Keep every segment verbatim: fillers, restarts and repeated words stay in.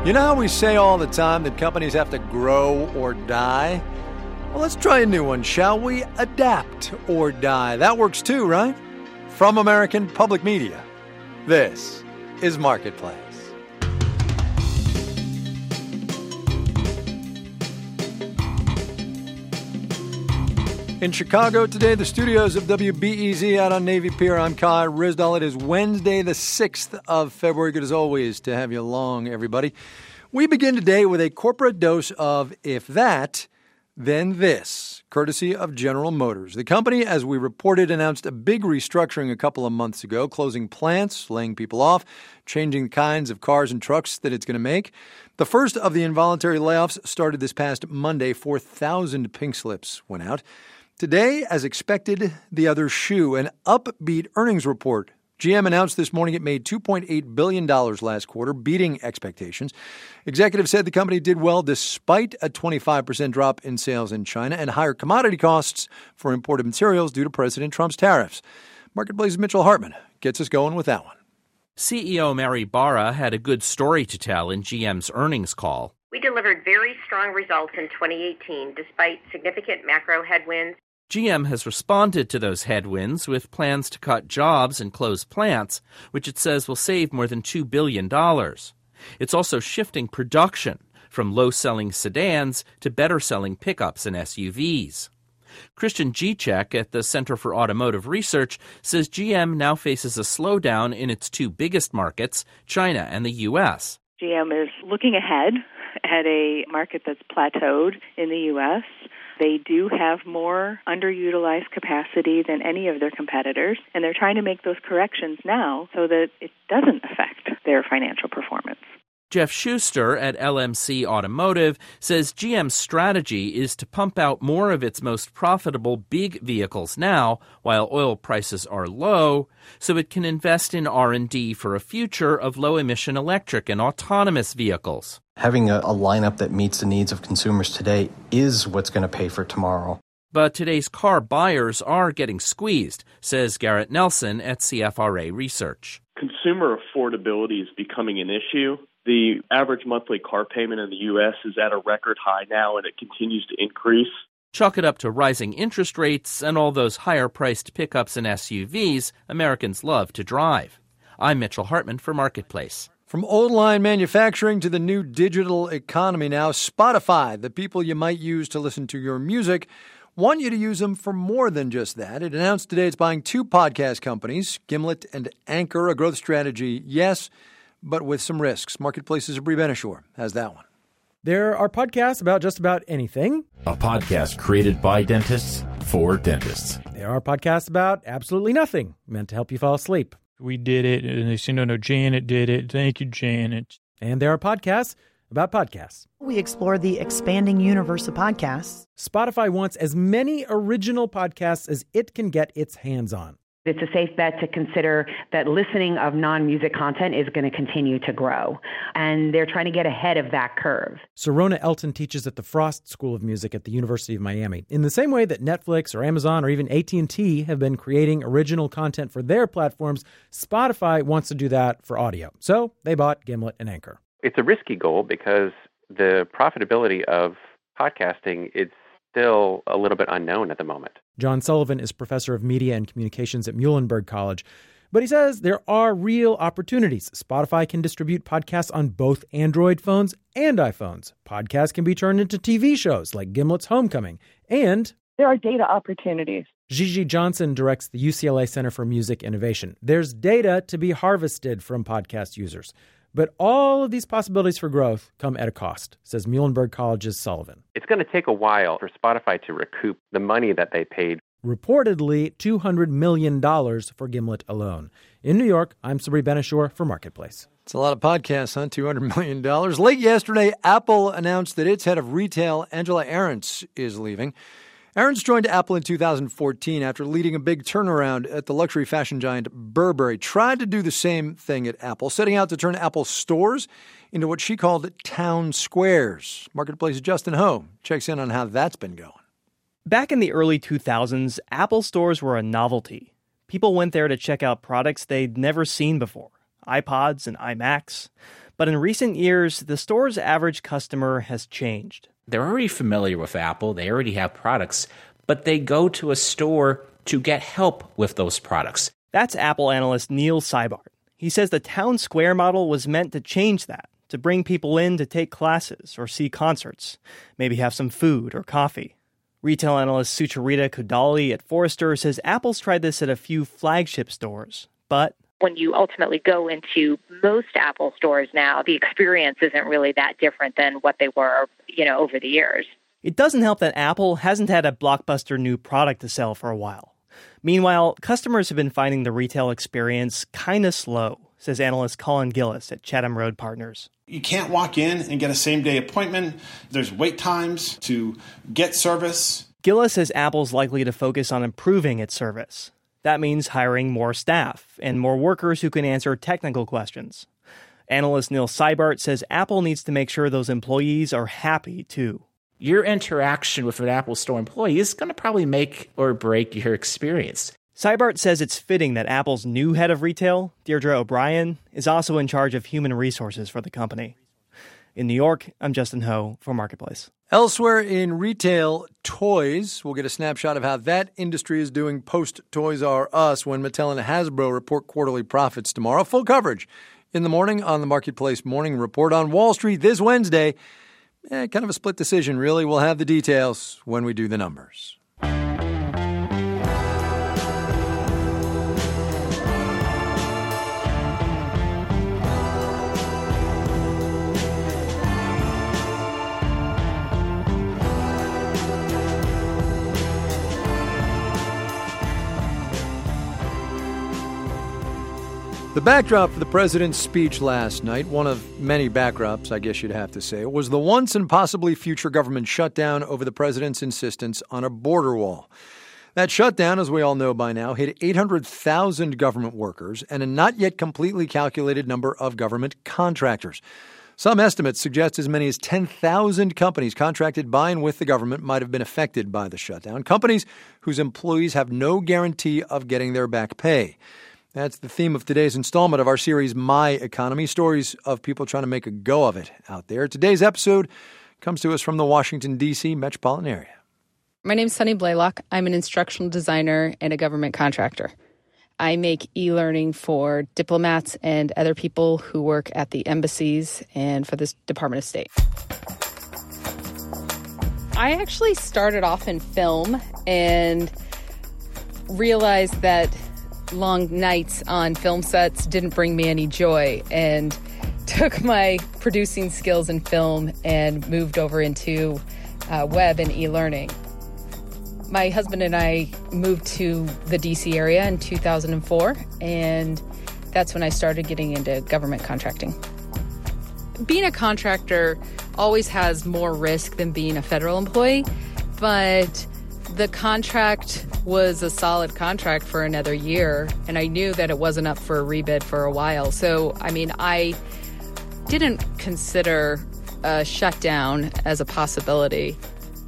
You know how we say all the time that companies have to grow or die? Well, let's try a new one, shall we? Adapt or die. That works too, right? From American Public Media, this is Marketplace. In Chicago today, the studios of W B E Z out on Navy Pier. I'm Kai Ryssdal. It is Wednesday, the sixth of February. Good as always to have you along, everybody. We begin today with a corporate dose of if that, then this, courtesy of General Motors. The company, as we reported, announced a big restructuring a couple of months ago, closing plants, laying people off, changing the kinds of cars and trucks that it's going to make. The first of the involuntary layoffs started this past Monday. four thousand pink slips went out. Today, as expected, the other shoe, an upbeat earnings report. G M announced this morning it made two point eight billion dollars last quarter, beating expectations. Executives said the company did well despite a twenty-five percent drop in sales in China and higher commodity costs for imported materials due to President Trump's tariffs. Marketplace's Mitchell Hartman gets us going with that one. C E O Mary Barra had a good story to tell in G M's earnings call. We delivered very strong results in twenty eighteen despite significant macro headwinds. G M has responded to those headwinds with plans to cut jobs and close plants, which it says will save more than two billion dollars. It's also shifting production from low-selling sedans to better-selling pickups and S U Vs. Christian Gicek at the Center for Automotive Research says G M now faces a slowdown in its two biggest markets, China and the U S. G M is looking ahead at a market that's plateaued in the U S. They do have more underutilized capacity than any of their competitors, and they're trying to make those corrections now so that it doesn't affect their financial performance. Jeff Schuster at L M C Automotive says G M's strategy is to pump out more of its most profitable big vehicles now while oil prices are low, so it can invest in R and D for a future of low-emission electric and autonomous vehicles. Having a, a lineup that meets the needs of consumers today is what's going to pay for tomorrow. But today's car buyers are getting squeezed, says Garrett Nelson at C F R A Research. Consumer affordability is becoming an issue. The average monthly car payment in the U S is at a record high now, and it continues to increase. Chalk it up to rising interest rates and all those higher-priced pickups and S U Vs Americans love to drive. I'm Mitchell Hartman for Marketplace. From old line manufacturing to the new digital economy now, Spotify, the people you might use to listen to your music, want you to use them for more than just that. It announced today it's buying two podcast companies, Gimlet and Anchor, a growth strategy, yes, but with some risks. Marketplace's Brie Benishore has that one. There are podcasts about just about anything. A podcast created by dentists for dentists. There are podcasts about absolutely nothing, meant to help you fall asleep. We did it, and they said, no, no, Janet did it. Thank you, Janet. And there are podcasts about podcasts. We explore the expanding universe of podcasts. Spotify wants as many original podcasts as it can get its hands on. It's a safe bet to consider that listening of non-music content is going to continue to grow, and they're trying to get ahead of that curve. Sirona Elton teaches at the Frost School of Music at the University of Miami. In the same way that Netflix or Amazon or even A T and T have been creating original content for their platforms, Spotify wants to do that for audio. So they bought Gimlet and Anchor. It's a risky goal because the profitability of podcasting is still a little bit unknown at the moment. John Sullivan is professor of media and communications at Muhlenberg College. But he says there are real opportunities. Spotify can distribute podcasts on both Android phones and iPhones. Podcasts can be turned into T V shows like Gimlet's Homecoming. And there are data opportunities. Gigi Johnson directs the U C L A Center for Music Innovation. There's data to be harvested from podcast users. But all of these possibilities for growth come at a cost, says Muhlenberg College's Sullivan. It's going to take a while for Spotify to recoup the money that they paid. Reportedly two hundred million dollars for Gimlet alone. In New York, I'm Sabri Benishore for Marketplace. It's a lot of podcasts, huh? two hundred million dollars. Late yesterday, Apple announced that its head of retail, Angela Ahrendts, is leaving. Ahrendts joined Apple in two thousand fourteen after leading a big turnaround at the luxury fashion giant Burberry. Tried to do the same thing at Apple, setting out to turn Apple stores into what she called town squares. Marketplace's Justin Ho checks in on how that's been going. Back in the early two thousands, Apple stores were a novelty. People went there to check out products they'd never seen before, iPods and iMacs. But in recent years, the store's average customer has changed. They're already familiar with Apple. They already have products, but they go to a store to get help with those products. That's Apple analyst Neil Seibart. He says the town square model was meant to change that, to bring people in to take classes or see concerts, maybe have some food or coffee. Retail analyst Sucharita Kodali at Forrester says Apple's tried this at a few flagship stores, but when you ultimately go into most Apple stores now, the experience isn't really that different than what they were, you know, over the years. It doesn't help that Apple hasn't had a blockbuster new product to sell for a while. Meanwhile, customers have been finding the retail experience kind of slow, says analyst Colin Gillis at Chatham Road Partners. You can't walk in and get a same-day appointment. There's wait times to get service. Gillis says Apple's likely to focus on improving its service. That means hiring more staff and more workers who can answer technical questions. Analyst Neil Seibart says Apple needs to make sure those employees are happy, too. Your interaction with an Apple Store employee is going to probably make or break your experience. Seibart says it's fitting that Apple's new head of retail, Deirdre O'Brien, is also in charge of human resources for the company. In New York, I'm Justin Ho for Marketplace. Elsewhere in retail, toys. We'll get a snapshot of how that industry is doing post Toys R Us when Mattel and Hasbro report quarterly profits tomorrow. Full coverage in the morning on the Marketplace Morning Report. On Wall Street this Wednesday. Eh, kind of a split decision, really. We'll have the details when we do the numbers. The backdrop for the president's speech last night, one of many backdrops, I guess you'd have to say, was the once and possibly future government shutdown over the president's insistence on a border wall. That shutdown, as we all know by now, hit eight hundred thousand government workers and a not yet completely calculated number of government contractors. Some estimates suggest as many as ten thousand companies contracted by and with the government might have been affected by the shutdown, companies whose employees have no guarantee of getting their back pay. That's the theme of today's installment of our series, My Economy, stories of people trying to make a go of it out there. Today's episode comes to us from the Washington, D C metropolitan area. My name's Sunny Blaylock. I'm an instructional designer and a government contractor. I make e-learning for diplomats and other people who work at the embassies and for the Department of State. I actually started off in film and realized that long nights on film sets didn't bring me any joy, and took my producing skills in film and moved over into uh, web and e-learning. My husband and I moved to the D C area in two thousand four, and that's when I started getting into government contracting. Being a contractor always has more risk than being a federal employee, but the contract was a solid contract for another year, and I knew that it wasn't up for a rebid for a while. So, I mean, I didn't consider a shutdown as a possibility.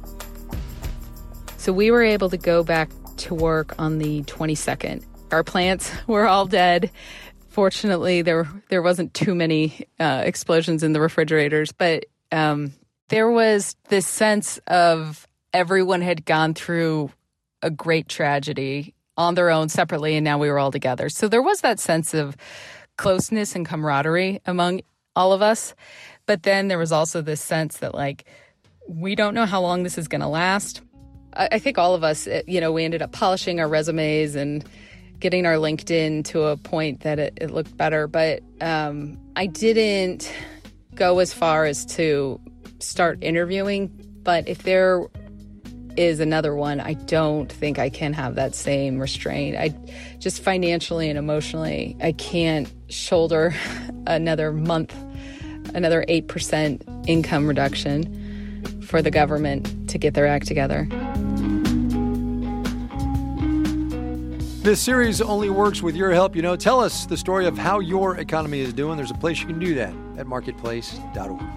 So we were able to go back to work on the twenty-second. Our plants were all dead. Fortunately, there there wasn't too many uh, explosions in the refrigerators, but um, there was this sense of everyone had gone through a great tragedy on their own separately, and now we were all together. So there was that sense of closeness and camaraderie among all of us. But then there was also this sense that, like, we don't know how long this is going to last. I, I think all of us, you know, we ended up polishing our resumes and getting our LinkedIn to a point that it, it looked better. But um, I didn't go as far as to start interviewing. But if there is another one, I don't think I can have that same restraint. I just financially and emotionally, I can't shoulder another month, another eight percent income reduction for the government to get their act together. This series only works with your help. You know, tell us the story of how your economy is doing. There's a place you can do that at marketplace dot org.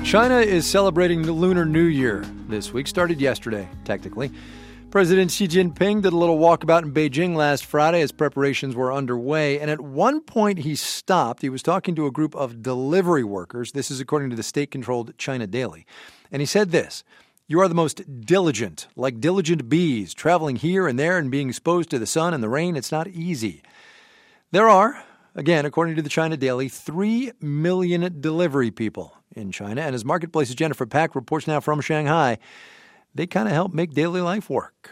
China is celebrating the Lunar New Year this week. Started yesterday, technically. President Xi Jinping did a little walkabout in Beijing last Friday as preparations were underway. And at one point he stopped. He was talking to a group of delivery workers. This is according to the state-controlled China Daily. And he said this: "You are the most diligent, like diligent bees, traveling here and there and being exposed to the sun and the rain. It's not easy." There are, again, according to the China Daily, three million delivery people in China. And as Marketplace's Jennifer Pack reports now from Shanghai, they kind of help make daily life work.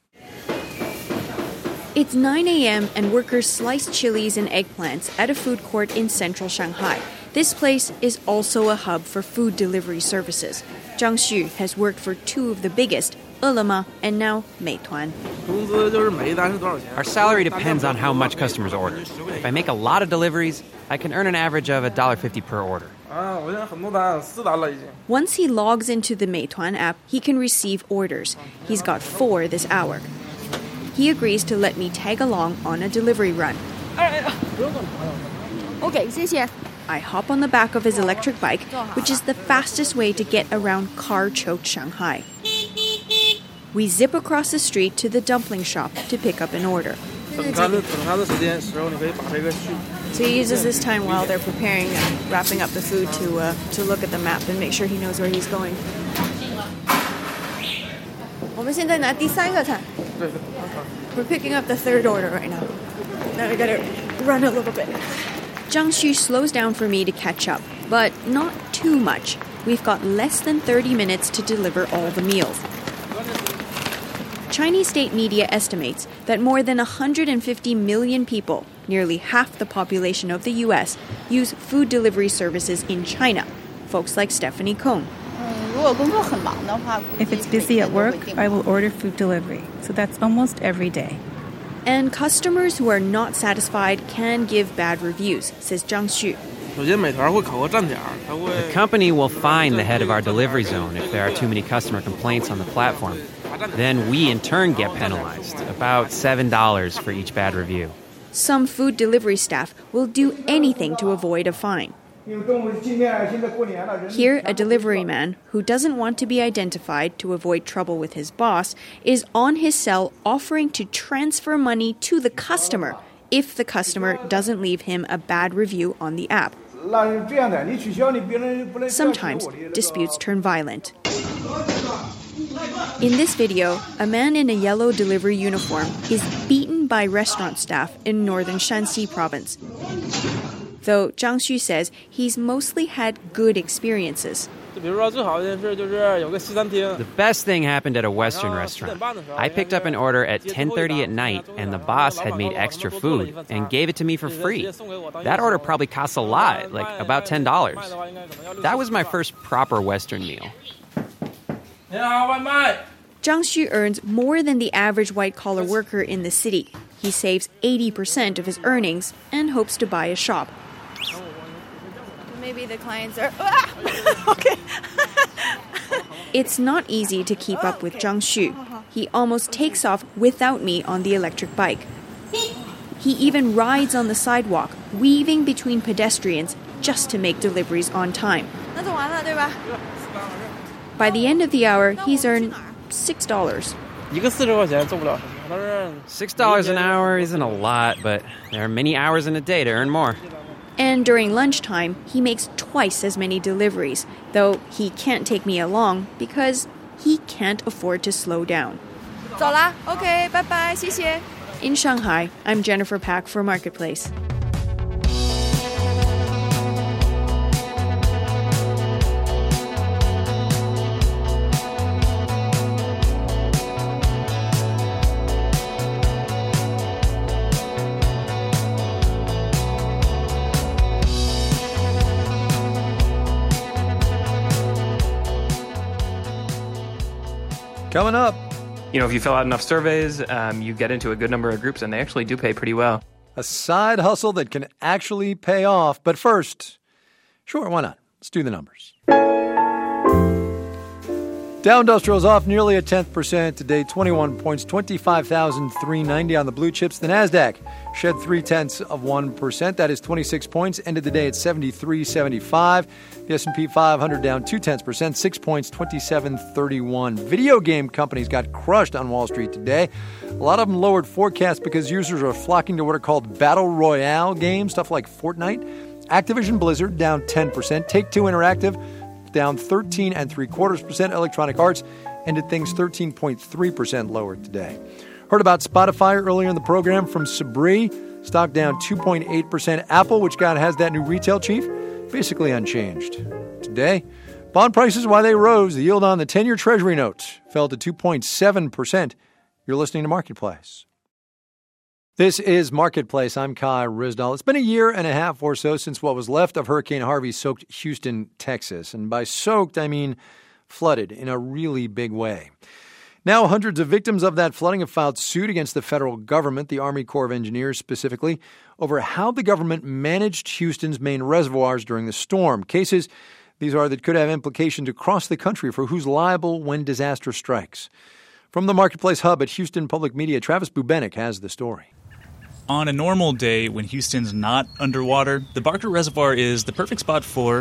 It's nine a.m. and workers slice chilies and eggplants at a food court in central Shanghai. This place is also a hub for food delivery services. Zhang Xu has worked for two of the biggest, Ele.me and now Meituan. Our salary depends on how much customers order. If I make a lot of deliveries, I can earn an average of one dollar fifty per order. Once he logs into the Meituan app, he can receive orders. He's got four this hour. He agrees to let me tag along on a delivery run. I hop on the back of his electric bike, which is the fastest way to get around car-choked Shanghai. We zip across the street to the dumpling shop to pick up an order. So he uses this time while they're preparing and wrapping up the food to uh, to look at the map and make sure he knows where he's going. We're picking up the third order right now. Now we gotta run a little bit. Zhang Xu slows down for me to catch up, but not too much. We've got less than thirty minutes to deliver all the meals. Chinese state media estimates that more than one hundred fifty million people, nearly half the population of the U S, use food delivery services in China. Folks like Stephanie Kong. If it's busy at work, I will order food delivery. So that's almost every day. And customers who are not satisfied can give bad reviews, says Zhang Xu. The company will fine the head of our delivery zone if there are too many customer complaints on the platform. Then we, in turn, get penalized, about seven dollars for each bad review. Some food delivery staff will do anything to avoid a fine. Here, a delivery man who doesn't want to be identified to avoid trouble with his boss is on his cell offering to transfer money to the customer if the customer doesn't leave him a bad review on the app. Sometimes disputes turn violent. In this video, a man in a yellow delivery uniform is beaten by restaurant staff in northern Shanxi province. Though Zhang Xu says he's mostly had good experiences. The best thing happened at a Western restaurant. I picked up an order at ten thirty at night, and the boss had made extra food and gave it to me for free. That order probably cost a lot, like about ten dollars. That was my first proper Western meal. Zhang Xu earns more than the average white-collar worker in the city. He saves eighty percent of his earnings and hopes to buy a shop. Maybe the clients are... Okay. It's not easy to keep up with Zhang Xu. He almost takes off without me on the electric bike. He even rides on the sidewalk, weaving between pedestrians just to make deliveries on time. By the end of the hour, he's earned six dollars. Six dollars an hour isn't a lot, but there are many hours in a day to earn more. And during lunchtime, he makes twice as many deliveries, though he can't take me along because he can't afford to slow down. Okay, bye-bye, 谢谢. In Shanghai, I'm Jennifer Pack for Marketplace. Coming up. You know, if you fill out enough surveys, um, you get into a good number of groups, and they actually do pay pretty well. A side hustle that can actually pay off. But first, sure, why not? Let's do the numbers. Dow Industrial's off nearly a tenth percent today, twenty-one points, twenty-five thousand three hundred ninety on the blue chips. The Nasdaq shed three tenths of one percent. That is twenty-six points. Ended the day at seventy-three seventy-five. The S and P five hundred down two tenths percent, six points, twenty-seven thirty-one. Video game companies got crushed on Wall Street today. A lot of them lowered forecasts because users are flocking to what are called battle royale games, stuff like Fortnite. Activision Blizzard down ten percent. Take-Two Interactive down thirteen and three quarters percent. Electronic Arts ended things thirteen point three percent lower today. Heard about Spotify earlier in the program from Sabri. Stock down two point eight percent. Apple, which got has that new retail chief, basically unchanged. Today, bond prices, why they rose, the yield on the ten-year Treasury note fell to two point seven percent. You're listening to Marketplace. This is Marketplace. I'm Kai Ryssdal. It's been a year and a half or so since what was left of Hurricane Harvey soaked Houston, Texas. And by soaked, I mean flooded in a really big way. Now, hundreds of victims of that flooding have filed suit against the federal government, the Army Corps of Engineers specifically, over how the government managed Houston's main reservoirs during the storm. Cases, these are, that could have implications across the country for who's liable when disaster strikes. From the Marketplace Hub at Houston Public Media, Travis Bubenik has the story. On a normal day when Houston's not underwater, the Barker Reservoir is the perfect spot for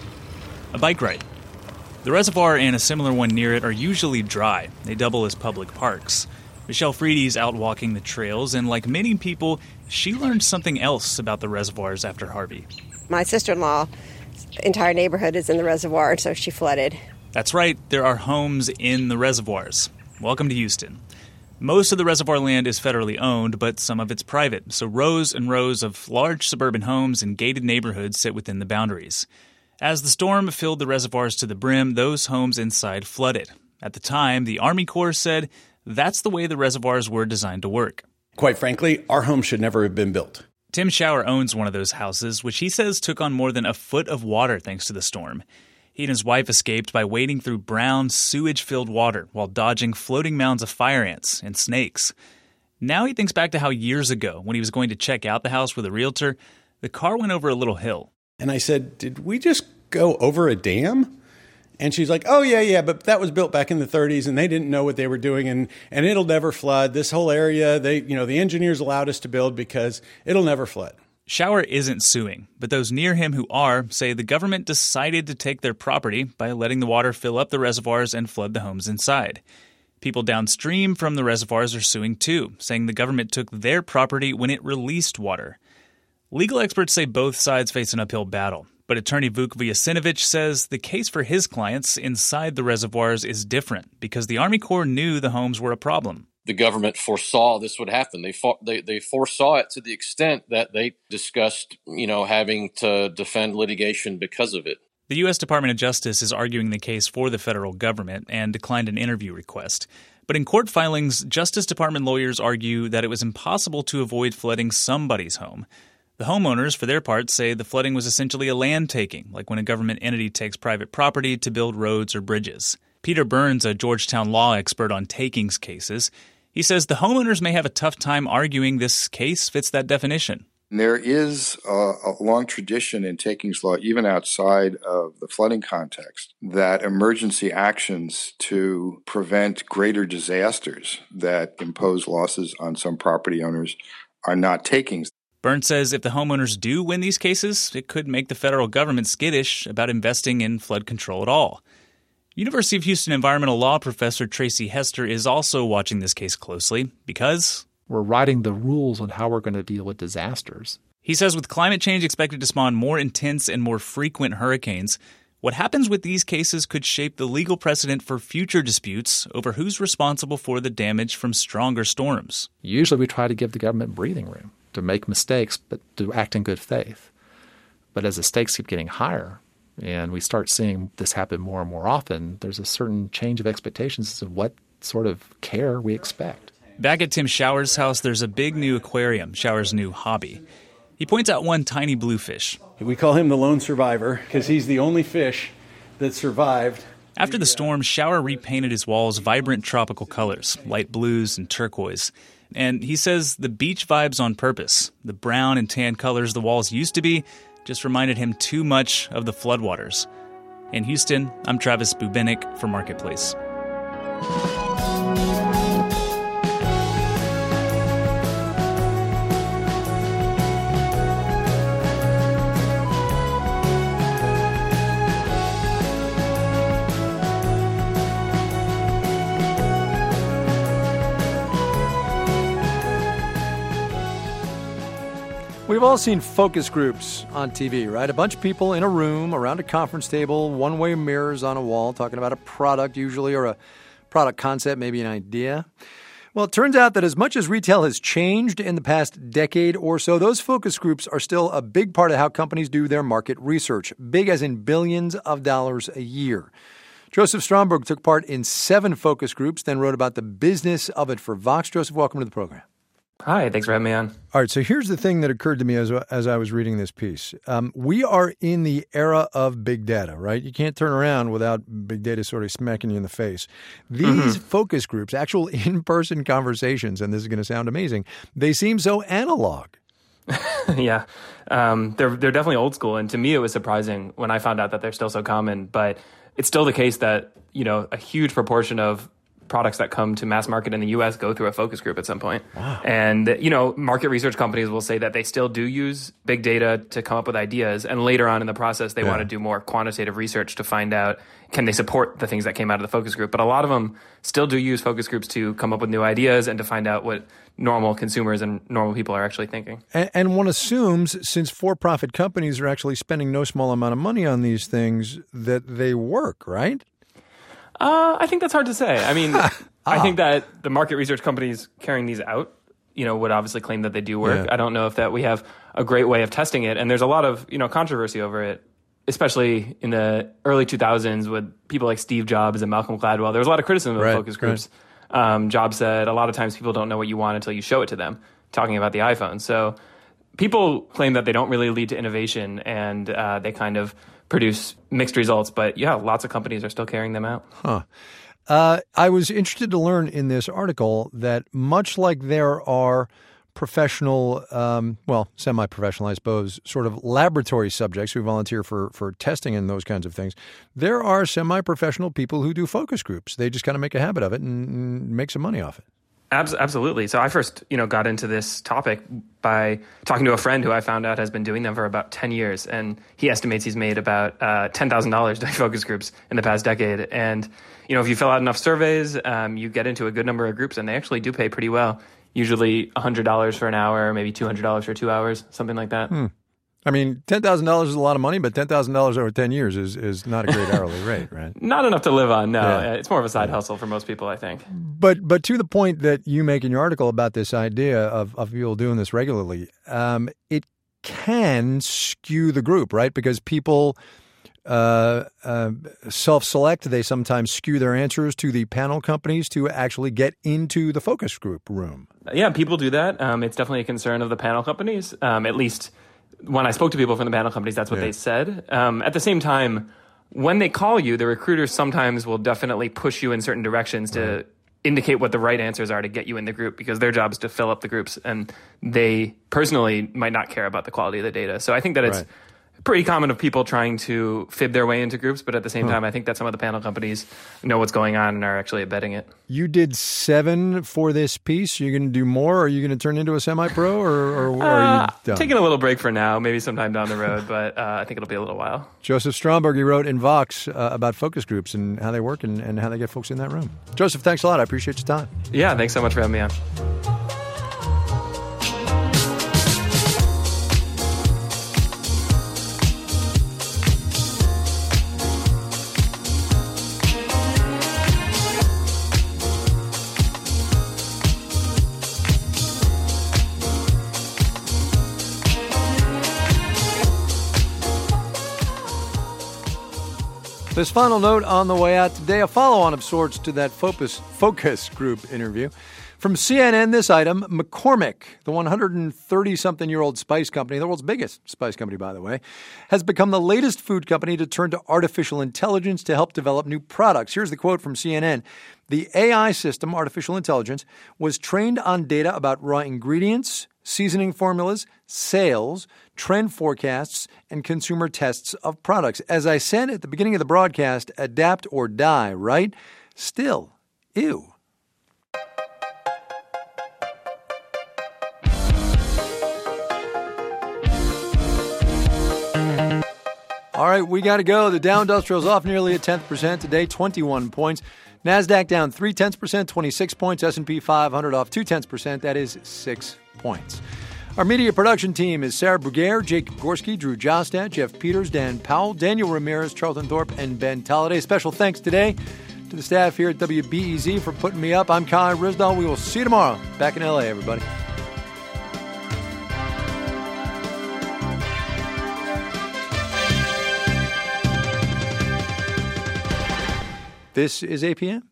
a bike ride. The reservoir and a similar one near it are usually dry. They double as public parks. Michelle Freedy's out walking the trails, and like many people, she learned something else about the reservoirs after Harvey. My sister-in-law's entire neighborhood is in the reservoir, so she flooded. That's right, there are homes in the reservoirs. Welcome to Houston. Most of the reservoir land is federally owned, but some of it's private, so rows and rows of large suburban homes and gated neighborhoods sit within the boundaries. As the storm filled the reservoirs to the brim, those homes inside flooded. At the time, the Army Corps said that's the way the reservoirs were designed to work. Quite frankly, our home should never have been built. Tim Schauer owns one of those houses, which he says took on more than a foot of water thanks to the storm. He and his wife escaped by wading through brown, sewage-filled water while dodging floating mounds of fire ants and snakes. Now he thinks back to how years ago, when he was going to check out the house with a realtor, the car went over a little hill. And I said, did we just go over a dam? And she's like, oh, yeah, yeah, but that was built back in the thirties, and they didn't know what they were doing, and, and it'll never flood. This whole area, they, you know, the engineers allowed us to build because it'll never flood. Schauer isn't suing, but those near him who are say the government decided to take their property by letting the water fill up the reservoirs and flood the homes inside. People downstream from the reservoirs are suing too, saying the government took their property when it released water. Legal experts say both sides face an uphill battle, but attorney Vuk Vyasinovich says the case for his clients inside the reservoirs is different because the Army Corps knew the homes were a problem. The government foresaw this would happen. They, fought, they they foresaw it to the extent that they discussed, you know, having to defend litigation because of it. The U S Department of Justice is arguing the case for the federal government and declined an interview request. But in court filings, Justice Department lawyers argue that it was impossible to avoid flooding somebody's home. The homeowners, for their part, say the flooding was essentially a land taking, like when a government entity takes private property to build roads or bridges. Peter Burns, a Georgetown law expert on takings cases, he says the homeowners may have a tough time arguing this case fits that definition. There is a, a long tradition in takings law, even outside of the flooding context, that emergency actions to prevent greater disasters that impose losses on some property owners are not takings. Burns says if the homeowners do win these cases, it could make the federal government skittish about investing in flood control at all. University of Houston environmental law professor Tracy Hester is also watching this case closely because we're writing the rules on how we're going to deal with disasters. He says with climate change expected to spawn more intense and more frequent hurricanes, what happens with these cases could shape the legal precedent for future disputes over who's responsible for the damage from stronger storms. Usually we try to give the government breathing room to make mistakes, but to act in good faith. But as the stakes keep getting higher, and we start seeing this happen more and more often, there's a certain change of expectations of what sort of care we expect. Back at Tim Schauer's house, there's a big new aquarium, Schauer's new hobby. He points out one tiny bluefish. We call him the lone survivor because he's the only fish that survived. After the storm, Schauer repainted his walls vibrant tropical colors, light blues and turquoise. And he says the beach vibes on purpose. The brown and tan colors the walls used to be just reminded him too much of the floodwaters. In Houston, I'm Travis Bubenik for Marketplace. We've all seen focus groups on T V, right? A bunch of people in a room around a conference table, one-way mirrors on a wall, talking about a product usually, or a product concept, maybe an idea. Well, it turns out that as much as retail has changed in the past decade or so, those focus groups are still a big part of how companies do their market research, big as in billions of dollars a year. Joseph Stromberg took part in seven focus groups, then wrote about the business of it for Vox. Joseph, welcome to the program. Hi, thanks for having me on. All right, so here's the thing that occurred to me as as I was reading this piece. Um, we are in the era of big data, right? You can't turn around without big data sort of smacking you in the face. These mm-hmm. focus groups, actual in-person conversations, and this is going to sound amazing, they seem so analog. yeah, um, they're they're definitely old school, and to me it was surprising when I found out that they're still so common. But it's still the case that, you know, a huge proportion of products that come to mass market in the U S go through a focus group at some point. Wow. And, you know, market research companies will say that they still do use big data to come up with ideas. And later on in the process, they yeah. want to do more quantitative research to find out, can they support the things that came out of the focus group? But a lot of them still do use focus groups to come up with new ideas and to find out what normal consumers and normal people are actually thinking. And, and one assumes, since for-profit companies are actually spending no small amount of money on these things, that they work, right? Uh, I think that's hard to say. I mean, ah. I think that the market research companies carrying these out, you know, would obviously claim that they do work. Yeah. I don't know if that we have a great way of testing it. And there's a lot of, you know, controversy over it, especially in the early two thousands with people like Steve Jobs and Malcolm Gladwell. There was a lot of criticism of right, focus groups. Right. Um, Jobs said a lot of times people don't know what you want until you show it to them, talking about the iPhone. So people claim that they don't really lead to innovation, and uh, they kind of produce mixed results. But yeah, lots of companies are still carrying them out. Huh. Uh, I was interested to learn in this article that much like there are professional, um, well, semi-professional, I suppose, sort of laboratory subjects who volunteer for, for testing and those kinds of things, there are semi-professional people who do focus groups. They just kind of make a habit of it and, and make some money off it. Absolutely. So I first, you know, got into this topic by talking to a friend who I found out has been doing them for about ten years. And he estimates he's made about uh, ten thousand dollars doing focus groups in the past decade. And, you know, if you fill out enough surveys, um, you get into a good number of groups, and they actually do pay pretty well. Usually one hundred dollars for an hour, maybe two hundred dollars for two hours, something like that. Hmm. I mean, ten thousand dollars is a lot of money, but ten thousand dollars over ten years is, is not a great hourly rate, right? Not enough to live on, no. Yeah. It's more of a side hustle for most people, I think. But but to the point that you make in your article about this idea of, of people doing this regularly, um, it can skew the group, right? Because people uh, uh, self-select. They sometimes skew their answers to the panel companies to actually get into the focus group room. Yeah, people do that. Um, it's definitely a concern of the panel companies, um, at least when I spoke to people from the panel companies, that's what yeah. they said. Um, at the same time, when they call you, the recruiters sometimes will definitely push you in certain directions to right. indicate what the right answers are to get you in the group, because their job is to fill up the groups, and they personally might not care about the quality of the data. So I think that it's right. pretty common of people trying to fib their way into groups, but at the same huh. time, I think that some of the panel companies know what's going on and are actually abetting it. You did seven for this piece. You're going to do more? Or are you going to turn into a semi-pro, or, or uh, are you done? Taking a little break for now, maybe sometime down the road, but uh, I think it'll be a little while. Joseph Stromberg, he wrote in Vox uh, about focus groups and how they work and, and how they get folks in that room. Joseph, thanks a lot. I appreciate your time. Yeah, thanks so much for having me on. This final note on the way out today, a follow-on of sorts to that focus, focus group interview. From C N N, this item, McCormick, the one hundred thirty-something-year-old spice company, the world's biggest spice company, by the way, has become the latest food company to turn to artificial intelligence to help develop new products. Here's the quote from C N N. The A I system, artificial intelligence, was trained on data about raw ingredients, seasoning formulas, sales, trend forecasts, and consumer tests of products. As I said at the beginning of the broadcast, adapt or die, right? Still, Ew. All right, we got to go. The Dow Industrial's off nearly a tenth percent today, twenty-one points. NASDAQ down three tenths percent, twenty-six points. S and P five hundred off two tenths percent. That is six points. Our media production team is Sarah Bruguiere, Jacob Gorski, Drew Jostad, Jeff Peters, Dan Powell, Daniel Ramirez, Charlton Thorpe, and Ben Tolliday. Special thanks today to the staff here at W B E Z for putting me up. I'm Kai Ryssdal. We will see you tomorrow. Back in L A, everybody. This is A P M.